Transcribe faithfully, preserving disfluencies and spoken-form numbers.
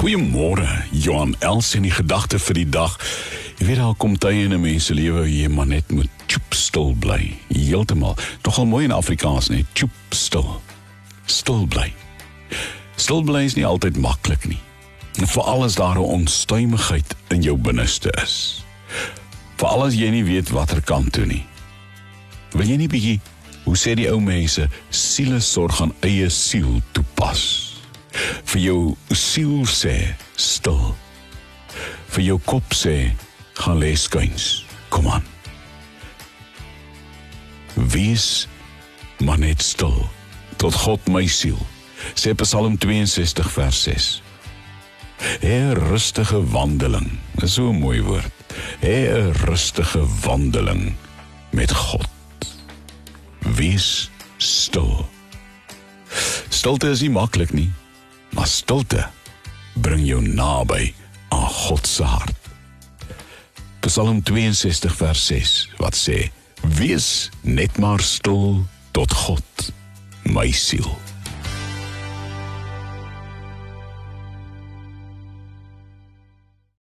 Goeiemôre, Johan Els en die gedagte vir die dag. Jy weet, al kom tye in 'n mens se lewe, jy maar net moet tjoep stil bly. Heeltemal. Nogal mooi in Afrikaans, net tjoep stil. Stil bly. Stil bly is nie altyd maklik nie. Veral as daar 'n onstuimigheid in jou binneste is. Veral as jy nie weet watter kant toe nie. Wil jy nie bietjie, hoe sê die ou mense, sielesorg aan eie siel toepas? Vir jou siel sê, stil. Vir jou kop sê, gaan lê skuins. Kom aan. Wees maar net stil, tot God my siel, sê Psalm twee en sestig vers ses. Hê 'n rustige wandeling, is so 'n mooi woord. Hê 'n rustige wandeling met God. Wees stil. Stilte is nie maklik nie, maar stilte bring jou naby aan God se hart. Psalm twee en sestig vers ses, wat sê, wees net maar stil tot God, my siel.